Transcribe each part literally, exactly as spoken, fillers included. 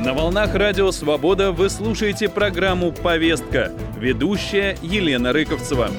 На волнах Радио Свобода вы слушаете программу «Повестка». Ведущая Елена Рыковцева.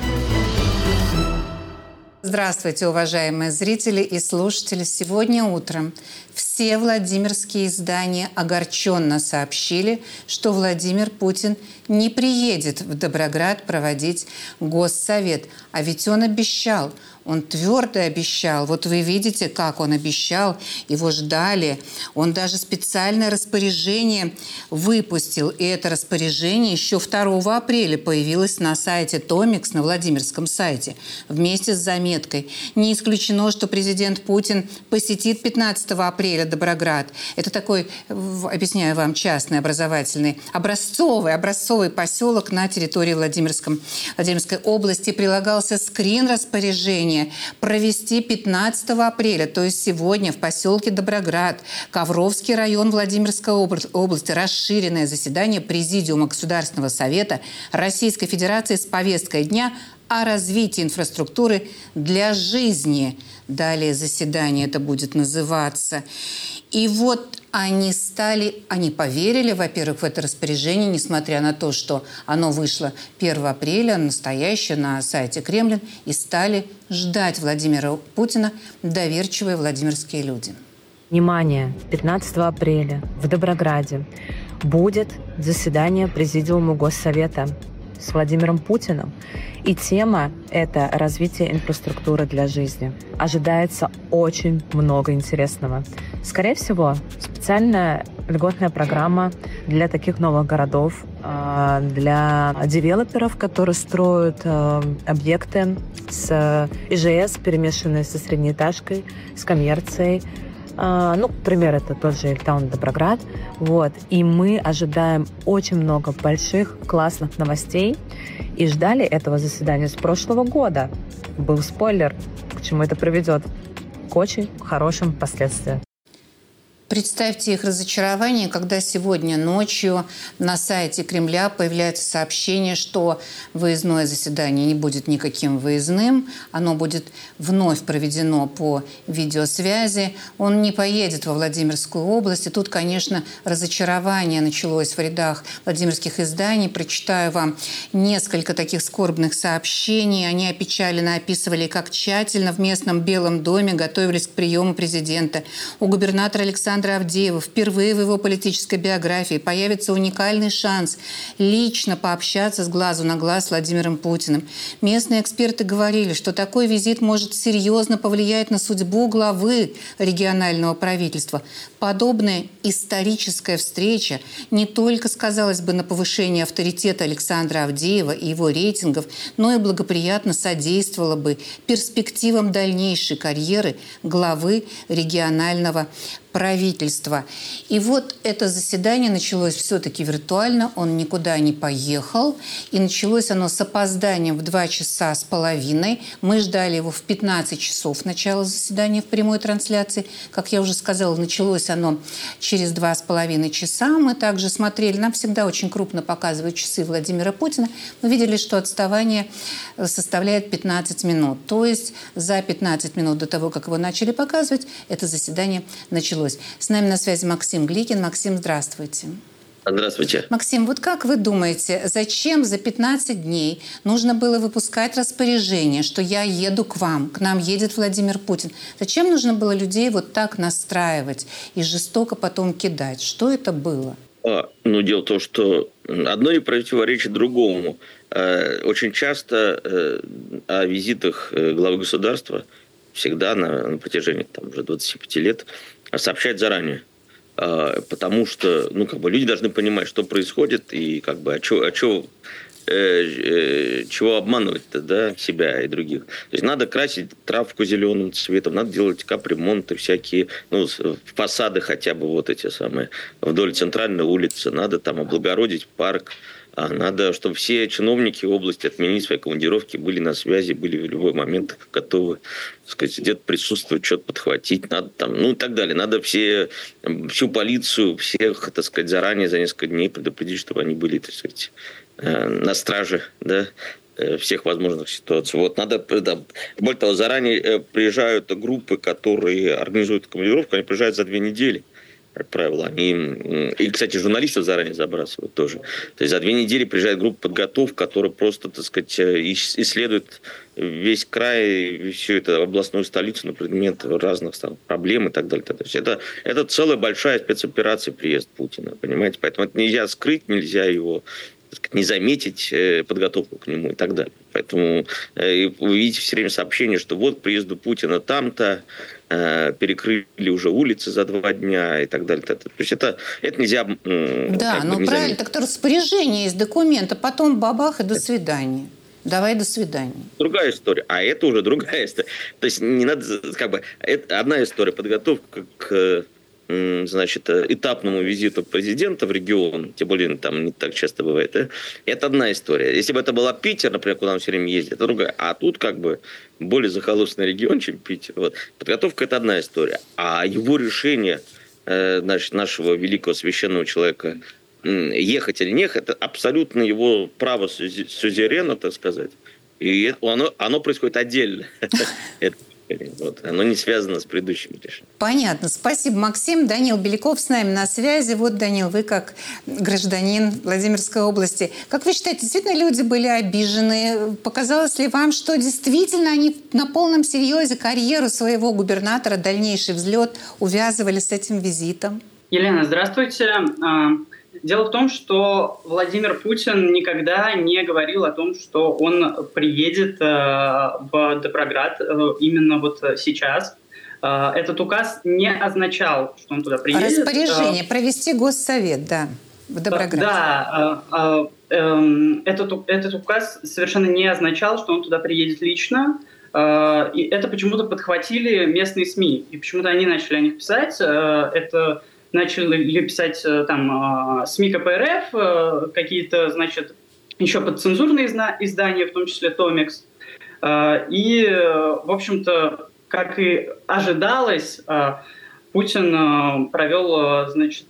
Здравствуйте, уважаемые зрители и слушатели. Сегодня утром все владимирские издания огорченно сообщили, что Владимир Путин не приедет в Доброград проводить Госсовет. А ведь он обещал, он твердо обещал. Вот вы видите, как он обещал, его ждали. Он даже специальное распоряжение выпустил. И это распоряжение еще второго апреля появилось на сайте Томикс, на Владимирском сайте, вместе с заметкой. Не исключено, что президент Путин посетит пятнадцатого апреля Доброград. Это такой, объясняю вам, частный, образовательный, образцовый, образцовый поселок на территории Владимирском, Владимирской области. Прилагался скрин распоряжения провести пятнадцатого апреля, то есть сегодня в поселке Доброград, Ковровский район Владимирской области, расширенное заседание Президиума Государственного совета Российской Федерации с повесткой дня о развитии инфраструктуры для жизни. Далее заседание это будет называться. И вот они стали, они поверили, во-первых, в это распоряжение, несмотря на то, что оно вышло первого апреля, настоящее, на сайте Кремлин, и стали ждать Владимира Путина доверчивые владимирские люди. Внимание! пятнадцатого апреля в Доброграде будет заседание Президиума Госсовета с Владимиром Путиным. И тема – это развитие инфраструктуры для жизни. Ожидается очень много интересного. Скорее всего, специальная льготная программа для таких новых городов, для девелоперов, которые строят объекты с ИЖС, перемешанные со среднеэтажкой, с коммерцией. Ну, к примеру, это тот же Эльтаун Доброград. Вот. И мы ожидаем очень много больших, классных новостей. И ждали этого заседания с прошлого года. Был спойлер, к чему это приведет. К очень хорошим последствиям. Представьте их разочарование, когда сегодня ночью на сайте Кремля появляется сообщение, что выездное заседание не будет никаким выездным, оно будет вновь проведено по видеосвязи, он не поедет во Владимирскую область. И тут, конечно, разочарование началось в рядах владимирских изданий. Прочитаю вам несколько таких скорбных сообщений. Они опечаленно описывали, как тщательно в местном Белом доме готовились к приему президента. У губернатора Александра Авдеева впервые в его политической биографии появится уникальный шанс лично пообщаться с глазу на глаз с Владимиром Путиным. Местные эксперты говорили, что такой визит может серьезно повлиять на судьбу главы регионального правительства. Подобная историческая встреча не только сказалась бы на повышении авторитета Александра Авдеева и его рейтингов, но и благоприятно содействовала бы перспективам дальнейшей карьеры главы регионального правительства. И вот это заседание началось все-таки виртуально, он никуда не поехал, и началось оно с опозданием в два часа с половиной. Мы ждали его в пятнадцать часов начала заседания в прямой трансляции. Как я уже сказала, началось оно через два с половиной часа. Мы также смотрели, нам всегда очень крупно показывают часы Владимира Путина. Мы видели, что отставание составляет пятнадцать минут. То есть за пятнадцать минут до того, как его начали показывать, это заседание началось. С нами на связи Максим Гликин. Максим, здравствуйте. Здравствуйте. Максим, вот как вы думаете, зачем за пятнадцать дней нужно было выпускать распоряжение, что я еду к вам, к нам едет Владимир Путин? Зачем нужно было людей вот так настраивать и жестоко потом кидать? Что это было? А, ну, дело в том, что одно не противоречит другому. Очень часто о визитах главы государства всегда на, на протяжении там, уже двадцати пяти лет сообщать заранее. Потому что ну, как бы люди должны понимать, что происходит, и как бы, а чё, а чё, э, э, чего обманывать-то, да, себя и других. То есть надо красить травку зеленым цветом, надо делать капремонты всякие, ну, фасады хотя бы вот эти самые, вдоль центральной улицы, надо там облагородить парк. А надо, чтобы все чиновники области отменили свои командировки, были на связи, были в любой момент готовы, так сказать, где-то присутствовать, что-то подхватить, надо там, ну и так далее. Надо все, всю полицию, всех, так сказать, заранее за несколько дней предупредить, чтобы они были, так сказать, на страже, да, всех возможных ситуаций. Вот надо, да, более того, заранее приезжают группы, которые организуют командировку, они приезжают за две недели. как правило. Они, и, кстати, журналистов заранее забрасывают тоже. То есть за две недели приезжает группа подготовки, которая просто, так сказать, исследует весь край, всю эту областную столицу на предмет разных там, проблем и так далее. То есть это, это целая большая спецоперация приезд Путина, понимаете? Поэтому это нельзя скрыть, нельзя его не заметить подготовку к нему и так далее. Поэтому вы видите все время сообщения, что вот к приезду Путина там-то, перекрыли уже улицы за два дня и так далее. То есть это, это нельзя... Да, ну правильно, заметить. Так-то распоряжение есть документа, потом бабах и до свидания. Давай, до свидания. Другая история. А это уже другая история. То есть не надо, как бы, это одна история, подготовка к, значит, этапному визиту президента в регион, тем более там не так часто бывает, да? Это одна история. Если бы это была Питер, например, куда он все время ездит, это другая. А тут как бы более захолустный регион, чем Питер. Вот. Подготовка – это одна история. А его решение, значит, нашего великого священного человека ехать или не ехать, это абсолютно его право сюзерена, так сказать. И оно, оно происходит отдельно. Вот. Оно не связано с предыдущими решениями. Понятно. Спасибо, Максим. Данил Беляков с нами на связи. Вот, Данил, вы как гражданин Владимирской области. Как вы считаете, действительно люди были обижены? Показалось ли вам, что действительно они на полном серьезе карьеру своего губернатора, дальнейший взлет увязывали с этим визитом? Елена, здравствуйте. Дело в том, что Владимир Путин никогда не говорил о том, что он приедет в Доброград именно вот сейчас. Этот указ не означал, что он туда приедет. Распоряжение провести госсовет, да, в Доброграде. Да, этот, этот указ совершенно не означал, что он туда приедет лично. И это почему-то подхватили местные СМИ. И почему-то они начали о них писать. Это... Начали писать там СМИ ка пэ эр эф, какие-то, значит, еще подцензурные издания, в том числе Томикс. И, в общем-то, как и ожидалось, Путин провел, значит,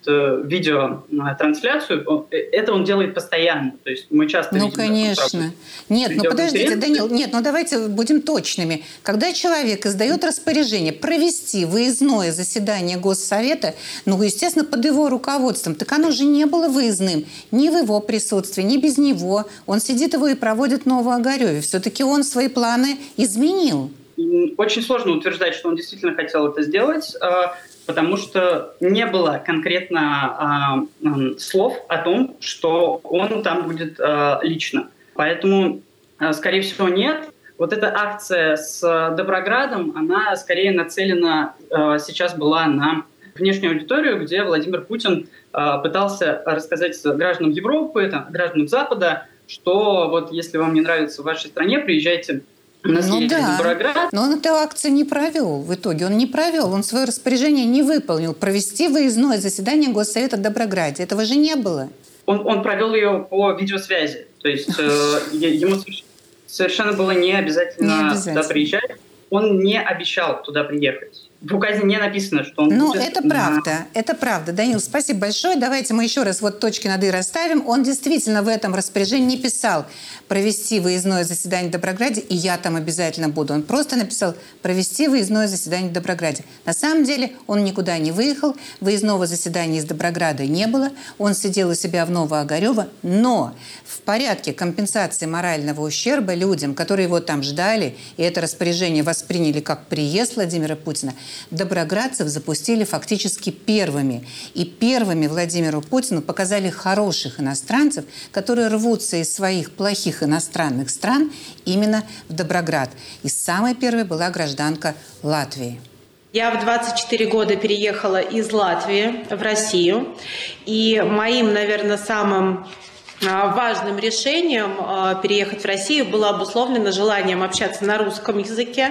видеотрансляцию. Это он делает постоянно. То есть мы часто Ну, видим, конечно. Нет, ну подождите, Данил, нет, ну давайте будем точными. Когда человек издает распоряжение провести выездное заседание Госсовета, ну, естественно, под его руководством, так оно же не было выездным ни в его присутствии, ни без него. Он сидит его и проводит в Новоогарёве. Все-таки он свои планы изменил. Очень сложно утверждать, что он действительно хотел это сделать, потому что не было конкретно э, э, слов о том, что он там будет э, лично. Поэтому, э, скорее всего, нет. Вот эта акция с Доброградом, она скорее нацелена э, сейчас была на внешнюю аудиторию, где Владимир Путин э, пытался рассказать гражданам Европы, там, гражданам Запада, что вот если вам не нравится в вашей стране, приезжайте на ну да, Доброград. Но он эту акцию не провел в итоге. Он не провел, он свое распоряжение не выполнил. Провести выездное заседание Госсовета в Доброграде. Этого же не было. Он, он провел ее по видеосвязи. То есть э, ему совершенно было не обязательно, не обязательно туда приезжать. Он не обещал туда приехать. В указе не написано, что он ну, будет... Ну, это правда, на... это правда. Данил, спасибо большое. Давайте мы еще раз вот точки над «и» расставим. Он действительно в этом распоряжении не писал провести выездное заседание в Доброграде, и я там обязательно буду. Он просто написал провести выездное заседание в Доброграде. На самом деле он никуда не выехал, выездного заседания из Доброграда не было. Он сидел у себя в Новоогарёво, но в порядке компенсации морального ущерба людям, которые его там ждали, и это распоряжение восприняли как приезд Владимира Путина, доброградцев запустили фактически первыми. И первыми Владимиру Путину показали хороших иностранцев, которые рвутся из своих плохих иностранных стран именно в Доброград. И самой первой была гражданка Латвии. Я в двадцать четыре года переехала из Латвии в Россию. И моим, наверное, самым важным решением переехать в Россию было обусловлено желанием общаться на русском языке,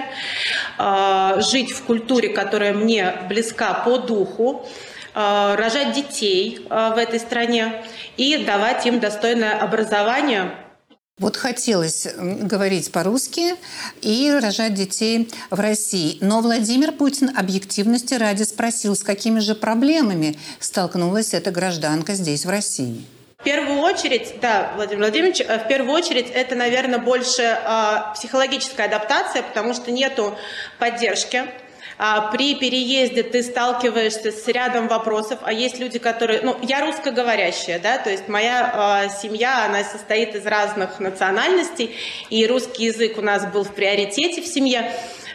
жить в культуре, которая мне близка по духу, рожать детей в этой стране и давать им достойное образование. Вот хотелось говорить по-русски и рожать детей в России. Но Владимир Путин объективности ради спросил, с какими же проблемами столкнулась эта гражданка здесь, в России. В первую очередь, да, Владимир Владимирович, в первую очередь это, наверное, больше э, психологическая адаптация, потому что нету поддержки. при переезде ты сталкиваешься с рядом вопросов, а есть люди, которые... Ну, я русскоговорящая, да, то есть моя э, семья, она состоит из разных национальностей, и русский язык у нас был в приоритете в семье.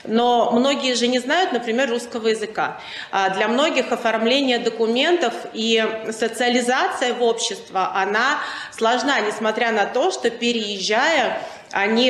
Но многие же не знают, например, русского языка. Для многих оформление документов и социализация в общество, она сложна, несмотря на то, что, переезжая, они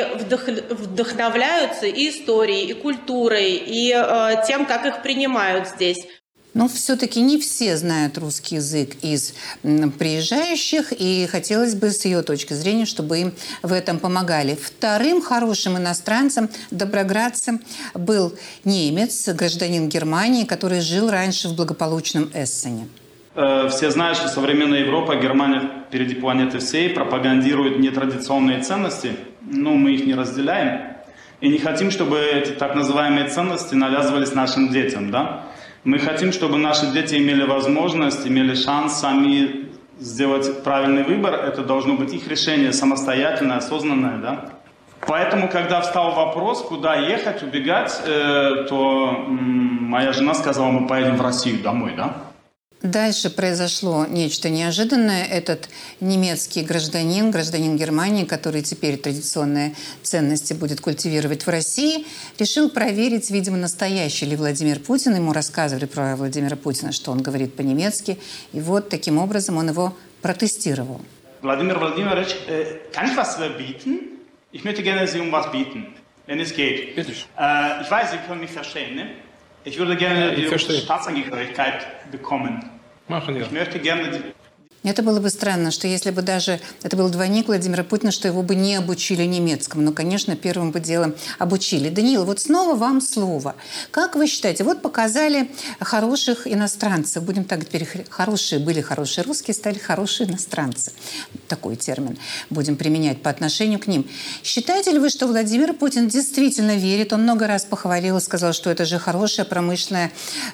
вдохновляются и историей, и культурой, и тем, как их принимают здесь. Но все-таки не все знают русский язык из приезжающих, и хотелось бы с ее точки зрения, чтобы им в этом помогали. Вторым хорошим иностранцем, доброградцем, был немец, гражданин Германии, который жил раньше в благополучном Эссене. Все знают, что современная Европа, Германия впереди планеты всей, пропагандирует нетрадиционные ценности, но мы их не разделяем. И не хотим, чтобы эти так называемые ценности навязывались нашим детям, да? Мы хотим, чтобы наши дети имели возможность, имели шанс сами сделать правильный выбор. Это должно быть их решение, самостоятельное, осознанное, да? Поэтому, когда встал вопрос, куда ехать, убегать, э, то м- моя жена сказала, мы поедем в Россию домой, да? Дальше произошло нечто неожиданное. Этот немецкий гражданин, гражданин Германии, который теперь традиционные ценности будет культивировать в России, решил проверить, видимо, настоящий ли Владимир Путин. Ему рассказывали про Владимира Путина, что он говорит по-немецки. И вот таким образом он его протестировал. Владимир Владимирович, kann ich was bieten? Ich möchte gerne Sie um was bieten, wenn es geht. Bitte. Äh, ich weiß, Sie können mich verstehen, ne? Ich würde gerne Ihre Staatsangehörigkeit bekommen. Ich möchte gerne die... Это было бы странно, что если бы даже это был двойник Владимира Путина, что его бы не обучили немецкому. Но, конечно, первым бы делом обучили. Даниил, вот снова вам слово. Как вы считаете, вот показали хороших иностранцев, будем так теперь, хорошие были хорошие русские, стали хорошие иностранцы. Такой термин будем применять по отношению к ним. Считаете ли вы, что Владимир Путин действительно верит? Он много раз похвалил и сказал, что это же хорошая промышленная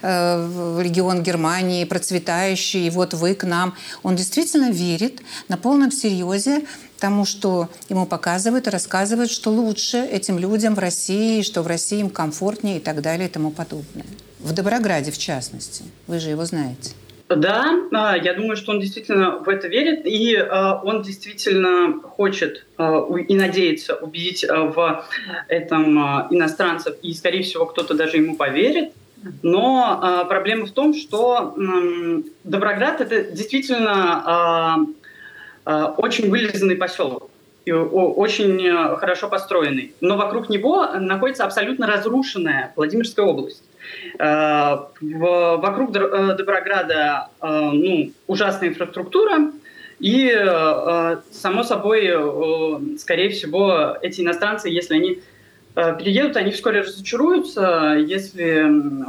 э, регион Германии, процветающий, и вот вы к нам. Он действительно верит на полном серьезе тому, что ему показывают и рассказывают, что лучше этим людям в России, что в России им комфортнее и так далее и тому подобное. В Доброграде, в частности. Вы же его знаете. Да, я думаю, что он действительно в это верит, и он действительно хочет и надеется убедить в этом иностранцев, и, скорее всего, кто-то даже ему поверит. Но э, проблема в том, что э, Доброград – это действительно э, э, очень вылизанный поселок, и, о, очень э, хорошо построенный. Но вокруг него находится абсолютно разрушенная Владимирская область. Э, в, вокруг Доброграда э, ну, ужасная инфраструктура, и, э, само собой, э, скорее всего, эти иностранцы, если они переедут, они вскоре разочаруются, если,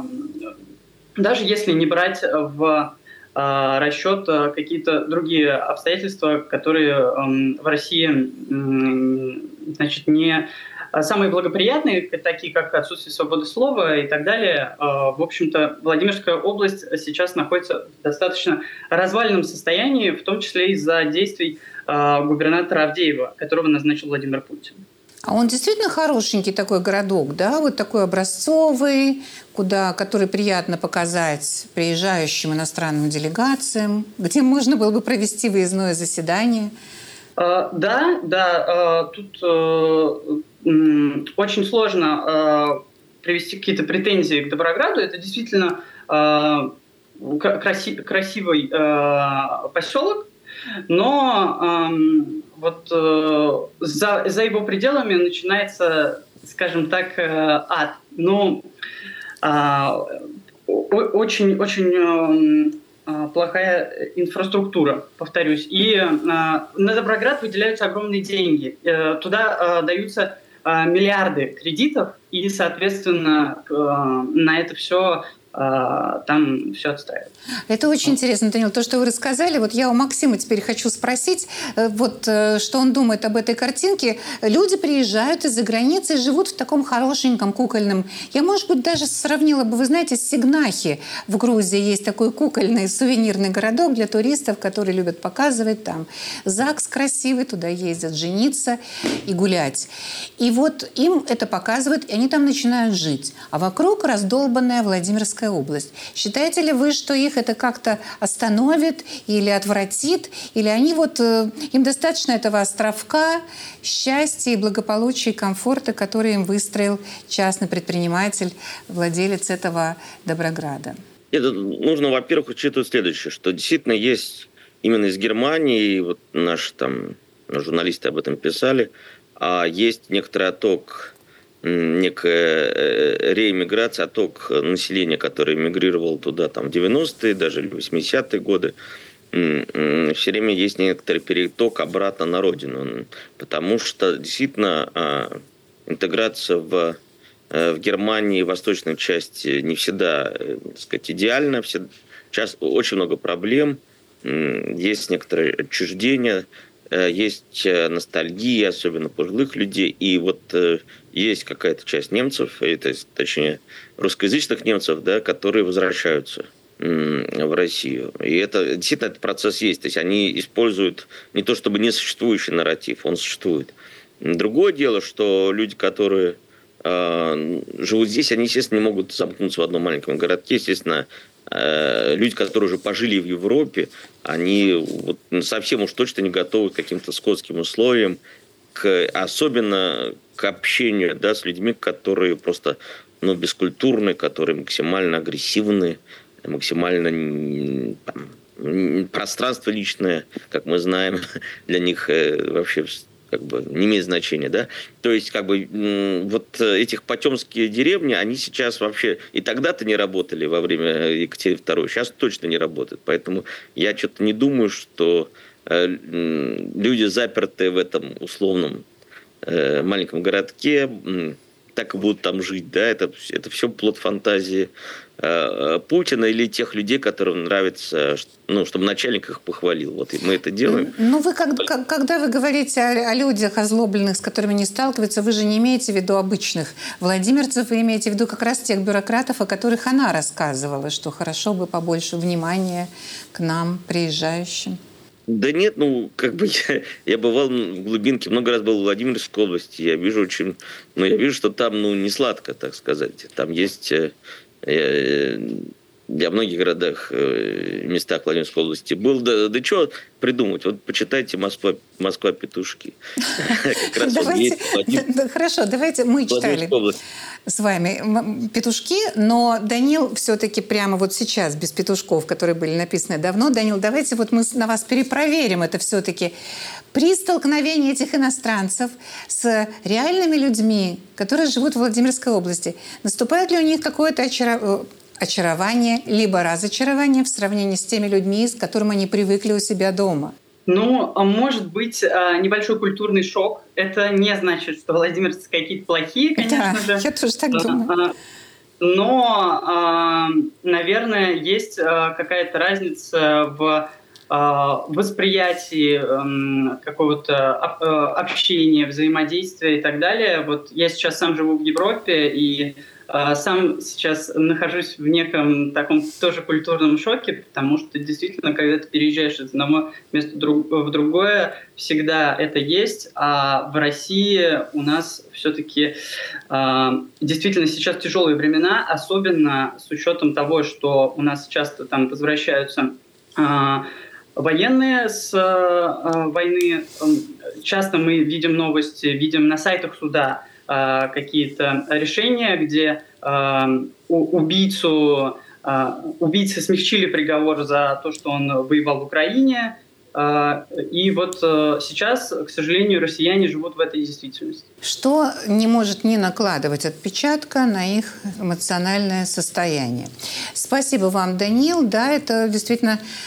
даже если не брать в э, расчет какие-то другие обстоятельства, которые э, в России э, значит, не самые благоприятные, такие как отсутствие свободы слова и так далее. Э, в общем-то, Владимирская область сейчас находится в достаточно разваленном состоянии, в том числе из-за действий э, губернатора Авдеева, которого назначил Владимир Путин. А он действительно хорошенький такой городок, да, вот такой образцовый, куда, который приятно показать приезжающим иностранным делегациям, где можно было бы провести выездное заседание. Uh, да, да, uh, тут uh, um, очень сложно uh, привести какие-то претензии к Доброграду. Это действительно uh, краси- красивый uh, поселок, но um, вот э, за, за его пределами начинается, скажем так, э, ад. Ну, э, очень, очень э, плохая инфраструктура, повторюсь. И э, на Доброград выделяются огромные деньги. Э, туда э, даются э, миллиарды кредитов, и, соответственно, э, на это все там все отстаивают. Это очень интересно, Данил, то, что вы рассказали. Вот я у Максима теперь хочу спросить, вот что он думает об этой картинке. Люди приезжают из-за границы и живут в таком хорошеньком кукольном. Я, может быть, даже сравнила бы, вы знаете, с Сигнахи. В Грузии есть такой кукольный сувенирный городок для туристов, которые любят показывать там. ЗАГС красивый, туда ездят жениться и гулять. И вот им это показывают, и они там начинают жить. А вокруг раздолбанная Владимирская область. Считаете ли вы, что их это как-то остановит или отвратит? Или они вот, им достаточно этого островка счастья и благополучия, и комфорта, который им выстроил частный предприниматель, владелец этого Доброграда? Это нужно, во-первых, учитывать следующее, что действительно есть именно из Германии, вот наши там журналисты об этом писали, а есть некоторый отток, некая реэмиграция, отток населения, которое эмигрировало туда там, в девяностые, даже в восьмидесятые годы. Все время есть некоторый переток обратно на родину. Потому что действительно интеграция в, в Германии, в восточной части не всегда, так сказать, идеальна. Сейчас очень много проблем, есть некоторое отчуждение, есть ностальгия, особенно пожилых людей. И вот э, есть какая-то часть немцев, это, точнее, русскоязычных немцев, да, которые возвращаются э, в Россию. И это действительно этот процесс есть. То есть они используют не то чтобы несуществующий нарратив, он существует. Другое дело, что люди, которые э, живут здесь, они, естественно, не могут замкнуться в одном маленьком городке. Естественно, люди, которые уже пожили в Европе, они вот совсем уж точно не готовы к каким-то скотским условиям, к, особенно к общению, да, с людьми, которые просто ну, бескультурны, которые максимально агрессивны, максимально там, пространство личное, как мы знаем, для них вообще как бы не имеет значения, да. То есть, как бы, вот этих потемские деревни, они сейчас вообще и тогда-то не работали во время Екатерины второй, сейчас точно не работают. Поэтому я что-то не думаю, что люди, запертые в этом условном маленьком городке, так и будут там жить, да, это, это все плод фантазии э, Путина или тех людей, которым нравится, ну, чтобы начальник их похвалил. Вот и мы это делаем. Ну, вы, как, когда вы говорите о, о людях озлобленных, с которыми не сталкиваются, вы же не имеете в виду обычных владимирцев, вы имеете в виду как раз тех бюрократов, о которых она рассказывала, что хорошо бы побольше внимания к нам, приезжающим. Да нет, ну, как бы я, я бывал в глубинке, много раз был в Владимирской области, я вижу очень, ну, я вижу, что там, ну, не сладко, так сказать. Там есть, э, э, я в многих городах, э, местах Владимирской области был, да, да что придумать, вот почитайте «Москва, Москва петушки». Хорошо, давайте, мы читали с вами «Петушки», но Данил все-таки прямо вот сейчас, без петушков, которые были написаны давно, Данил, давайте вот мы на вас перепроверим это все-таки. При столкновении этих иностранцев с реальными людьми, которые живут в Владимирской области, наступает ли у них какое-то очарование, очарование, либо разочарование в сравнении с теми людьми, с которыми они привыкли у себя дома? Ну, может быть, небольшой культурный шок. Это не значит, что владимирцы какие-то плохие, конечно да, же. Я тоже так думаю. Но, наверное, есть какая-то разница в восприятии какого-то общения, взаимодействия и так далее. Вот я сейчас сам живу в Европе, и сам сейчас нахожусь в неком таком тоже культурном шоке, потому что действительно, когда ты переезжаешь из одного места в другое, всегда это есть, а в России у нас все-таки действительно сейчас тяжелые времена, особенно с учетом того, что у нас часто там возвращаются военные с войны. Часто мы видим новости, видим на сайтах суда какие-то решения, где э, убийцу, э, убийцы смягчили приговор за то, что он воевал в Украине. Э, и вот э, сейчас, к сожалению, россияне живут в этой действительности. Что не может не накладывать отпечатка на их эмоциональное состояние. Спасибо вам, Данил. Да, это действительно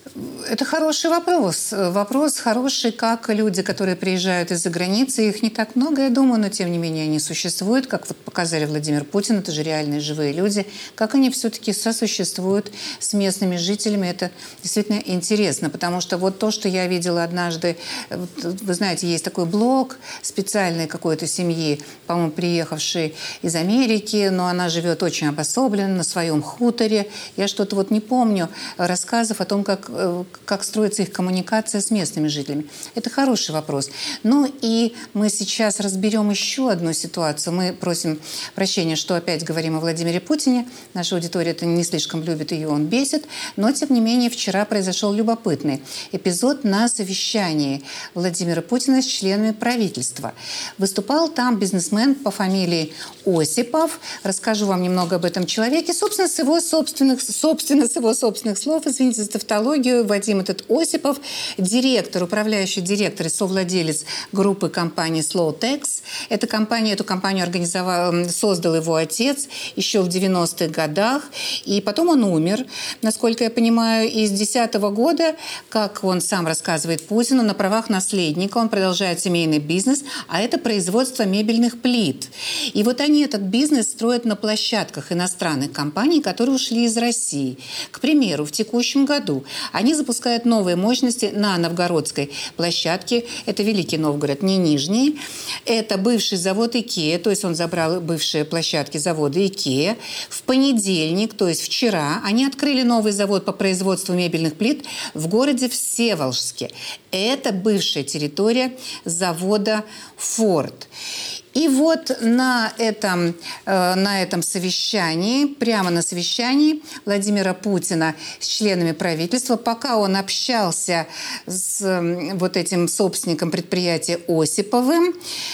Это хороший вопрос. Вопрос хороший, как люди, которые приезжают из-за границы, их не так много, я думаю, но тем не менее они существуют, как вот показали Владимир Путин, это же реальные живые люди, как они все-таки сосуществуют с местными жителями, это действительно интересно, потому что вот то, что я видела однажды, вы знаете, есть такой блог специальной какой-то семьи, по-моему, приехавшей из Америки, но она живет очень обособленно на своем хуторе. Я что-то вот не помню рассказов о том, как как строится их коммуникация с местными жителями. Это хороший вопрос. Ну и мы сейчас разберем еще одну ситуацию. Мы просим прощения, что опять говорим о Владимире Путине. Наша аудитория это не слишком любит, ее он бесит. Но, тем не менее, вчера произошел любопытный эпизод на совещании Владимира Путина с членами правительства. Выступал там бизнесмен по фамилии Осипов. Расскажу вам немного об этом человеке. Собственно, с его собственных, собственно, с его собственных слов, извините за тавтологию, Вадим этот Осипов, директор, управляющий директор и совладелец группы компании Slowtex. Эта компания, эту компанию организовал, создал его отец еще в девяностых годах. И потом он умер, насколько я понимаю, и с две тысячи десятого года, как он сам рассказывает Путину, на правах наследника он продолжает семейный бизнес, а это производство мебельных плит. И вот они этот бизнес строят на площадках иностранных компаний, которые ушли из России. К примеру, в текущем году они запускают новые мощности на новгородской площадке. Это Великий Новгород, не Нижний. Это бывший завод Икеа, то есть он забрал бывшие площадки завода Икеа. В понедельник, то есть вчера, они открыли новый завод по производству мебельных плит в городе Всеволожске. Это бывшая территория завода «Форд». И вот на этом, э, на этом совещании, прямо на совещании Владимира Путина с членами правительства, пока он общался с э, вот этим собственником предприятия Осиповым,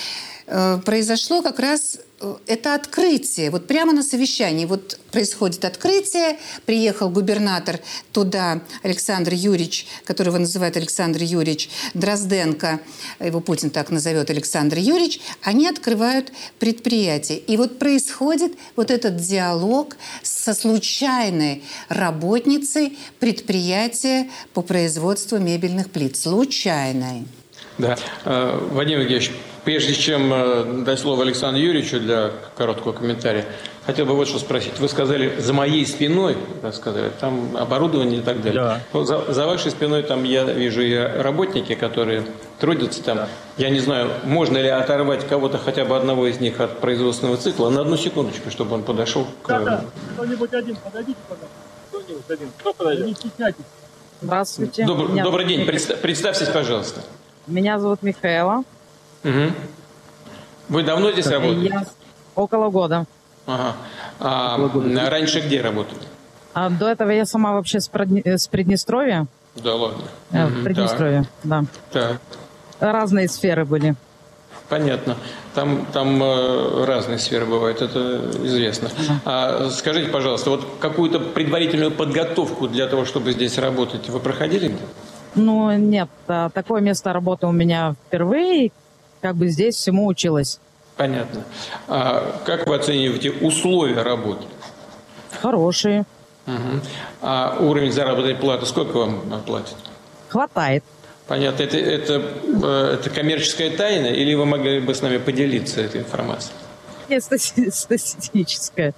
э, произошло как раз это открытие. Вот прямо на совещании вот происходит открытие. Приехал губернатор туда Александр Юрьевич, которого называют Александр Юрьевич Дрозденко, его Путин так назовет Александр Юрьевич, они открывают предприятие. И вот происходит вот этот диалог со случайной работницей предприятия по производству мебельных плит. Случайной. Да. Вадим Евгеньевич, прежде чем дать слово Александру Юрьевичу для короткого комментария, хотел бы вот что спросить. Вы сказали, за моей спиной, так сказали, там оборудование и так далее. Да. Ну, за, за вашей спиной там я вижу и работники, которые трудятся там. Да. Я не знаю, можно ли оторвать кого-то, хотя бы одного из них от производственного цикла. На одну секундочку, чтобы он подошел к... Да, да. Кто-нибудь один, подойдите, пожалуйста. Кто-нибудь один. Кто подойдет? Не стесняйтесь. Здравствуйте. Добр, Меня... Добрый день. Представ, представьтесь, пожалуйста. Меня зовут Михаила. Угу. Вы давно здесь Я... работаете? Около года. Ага. А Около года. Раньше где работали? А до этого я сама вообще с, Придне... с Приднестровья. Да ладно. Э, в Приднестровье, да. Так. Разные сферы были. Понятно. Там, там э, разные сферы бывают, это известно. Uh-huh. А, скажите, пожалуйста, вот какую-то предварительную подготовку для того, чтобы здесь работать, вы проходили? Ну, нет. Такое место работы у меня впервые. Как бы здесь всему училась. Понятно. А как вы оцениваете условия работы? Хорошие. Угу. А уровень заработной платы сколько вам платят? Хватает. Понятно. Это, это, это коммерческая тайна, или вы могли бы с нами поделиться этой информацией? Нет, статистическая.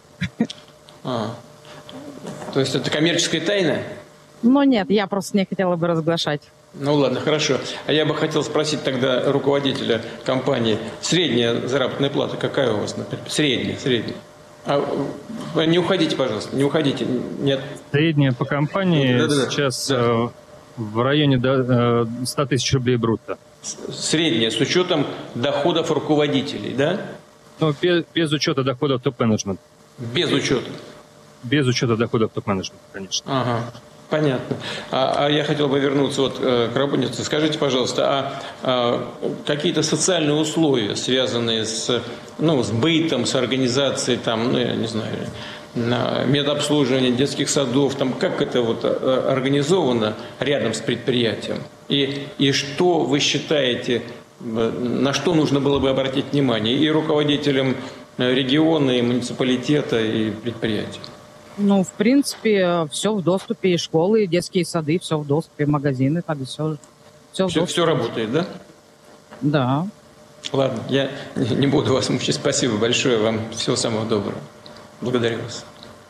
А. То есть это коммерческая тайна? Ну нет, я просто не хотела бы разглашать. Ну ладно, хорошо. А я бы хотел спросить тогда руководителя компании. Средняя заработная плата какая у вас, например? Средняя, средняя. А, не уходите, пожалуйста, не уходите. Нет. Средняя по компании да, да, да, сейчас да. Э, в районе до, э, сто тысяч рублей брутто. Средняя, с учетом доходов руководителей, да? Ну, без, без учета доходов топ-менеджмента. Без учета? Без учета доходов топ-менеджмента, конечно. Ага. Понятно. А, а я хотел бы вернуться вот э, к работнице. Скажите, пожалуйста, а, а какие-то социальные условия, связанные с, ну, с бытом, с организацией, там, ну, я не знаю, медобслуживания, детских садов, там, как это вот организовано рядом с предприятием? И, и что вы считаете, на что нужно было бы обратить внимание и руководителям региона, и муниципалитета, и предприятия? Ну, в принципе, все в доступе. И школы, и детские сады, все в доступе, магазины, так все, все в Все, доступе. все работает, да? Да. Ладно, я не буду вас мучить. Спасибо большое вам. Всего самого доброго. Благодарю вас.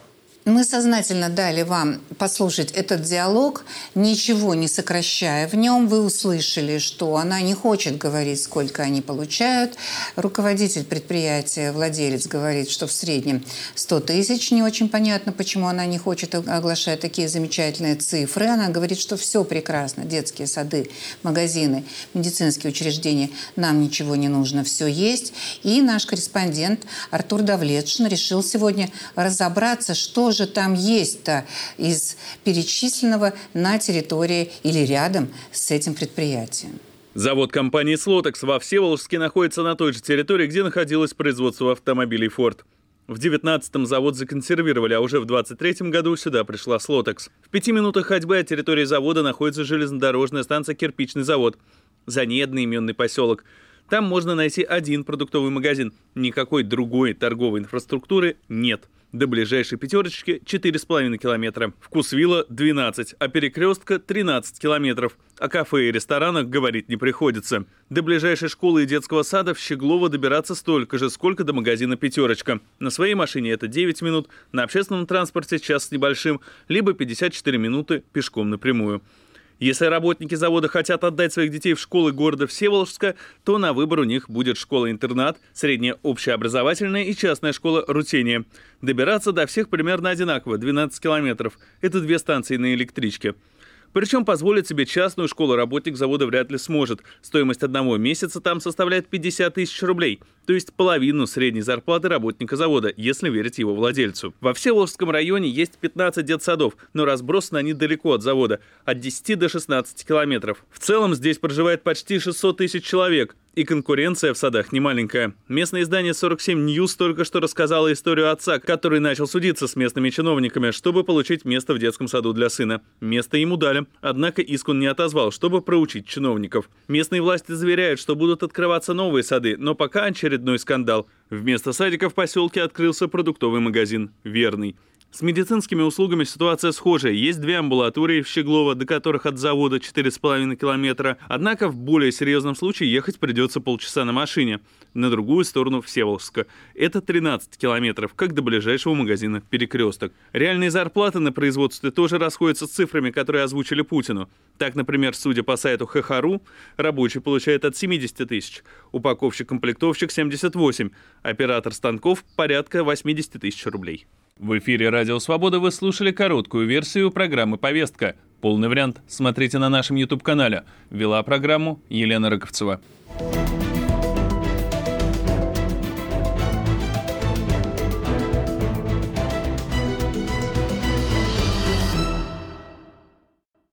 Мы сознательно дали вам послушать этот диалог, ничего не сокращая в нем. Вы услышали, что она не хочет говорить, сколько они получают. Руководитель предприятия, владелец, говорит, что в среднем сто тысяч. Не очень понятно, почему она не хочет оглашать такие замечательные цифры. Она говорит, что все прекрасно. Детские сады, магазины, медицинские учреждения. Нам ничего не нужно, все есть. И наш корреспондент Артур Давлетшин решил сегодня разобраться, что же там есть-то из перечисленного на территории или рядом с этим предприятием. Завод компании «Слотекс» во Всеволожске находится на той же территории, где находилось производство автомобилей «Форд». В девятнадцатом завод законсервировали, а уже в двадцать третьем году сюда пришла «Слотекс». В пяти минутах ходьбы от территории завода находится железнодорожная станция «Кирпичный завод». За ней одноименный поселок. Там можно найти один продуктовый магазин. Никакой другой торговой инфраструктуры нет. До ближайшей пятерочки четыре с половиной километра. Вкусвилла двенадцать, а Перекрестка тринадцать километров. О кафе и ресторанах говорить не приходится. До ближайшей школы и детского сада в Щеглово добираться столько же, сколько до магазина «Пятерочка». На своей машине это девять минут, на общественном транспорте час с небольшим, либо пятьдесят четыре минуты пешком напрямую. Если работники завода хотят отдать своих детей в школы города Всеволожска, то на выбор у них будет школа-интернат, средняя общеобразовательная и частная школа «Рутения». Добираться до всех примерно одинаково – двенадцать километров. Это две станции на электричке. Причем позволить себе частную школу работник завода вряд ли сможет. Стоимость одного месяца там составляет пятьдесят тысяч рублей, то есть половину средней зарплаты работника завода, если верить его владельцу. Во Всеволожском районе есть пятнадцать детсадов, но разбросаны они далеко от завода, от десяти до шестнадцати километров. В целом здесь проживает почти шестьсот тысяч человек. И конкуренция в садах немаленькая. Местное издание сорок семь Ньюс только что рассказало историю отца, который начал судиться с местными чиновниками, чтобы получить место в детском саду для сына. Место ему дали, однако иск он не отозвал, чтобы проучить чиновников. Местные власти заверяют, что будут открываться новые сады, но пока очередной скандал. Вместо садика в поселке открылся продуктовый магазин «Верный». С медицинскими услугами ситуация схожая. Есть две амбулатории в Щеглово, до которых от завода четыре с половиной километра. Однако в более серьезном случае ехать придется полчаса на машине. На другую сторону Всеволожска. Это тринадцать километров, как до ближайшего магазина «Перекресток». Реальные зарплаты на производстве тоже расходятся с цифрами, которые озвучили Путину. Так, например, судя по сайту ха ха точка ру, рабочий получает от семидесяти тысяч, упаковщик-комплектовщик семьдесят восемь, оператор станков порядка восемьдесят тысяч рублей. В эфире «Радио Свобода» вы слушали короткую версию программы «Повестка». Полный вариант смотрите на нашем YouTube-канале. Вела программу Елена Рыковцева.